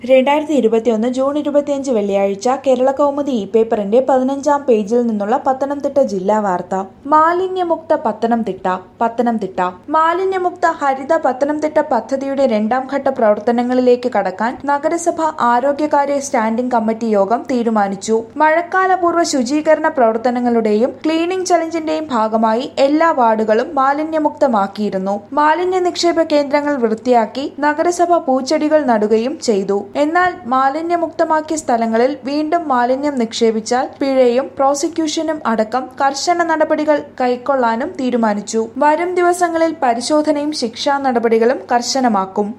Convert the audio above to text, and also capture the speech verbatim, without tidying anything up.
രണ്ടായിരത്തി ഇരുപത്തിയൊന്ന് ജൂൺ ഇരുപത്തിയഞ്ച് വെള്ളിയാഴ്ച കേരളകൗമുദി ഇ പേപ്പറിന്റെ പതിനഞ്ചാം പേജിൽ നിന്നുള്ള പത്തനംതിട്ട ജില്ലാ വാർത്ത. മാലിന്യമുക്ത പത്തനംതിട്ട. പത്തനംതിട്ട മാലിന്യമുക്ത ഹരിത പത്തനംതിട്ട പദ്ധതിയുടെ രണ്ടാം ഘട്ട പ്രവർത്തനങ്ങളിലേക്ക് കടക്കാൻ നഗരസഭ ആരോഗ്യകാര്യ സ്റ്റാൻഡിംഗ് കമ്മിറ്റി യോഗം തീരുമാനിച്ചു. മഴക്കാലപൂർവ്വ ശുചീകരണ പ്രവർത്തനങ്ങളുടെയും ക്ലീനിംഗ് ചലഞ്ചിന്റെയും ഭാഗമായി എല്ലാ വാർഡുകളും മാലിന്യമുക്തമാക്കിയിരുന്നു. മാലിന്യ നിക്ഷേപ കേന്ദ്രങ്ങൾ വൃത്തിയാക്കി നഗരസഭ പൂച്ചെടികൾ നടുകയും ചെയ്തു. എന്നാൽ മാലിന്യമുക്തമാക്കിയ സ്ഥലങ്ങളിൽ വീണ്ടും മാലിന്യം നിക്ഷേപിച്ചാൽ പിഴയും പ്രോസിക്യൂഷനും അടക്കം കർശന നടപടികൾ കൈക്കൊള്ളാനും തീരുമാനിച്ചു. വരും ദിവസങ്ങളിൽ പരിശോധനയും ശിക്ഷാ നടപടികളും കർശനമാക്കും.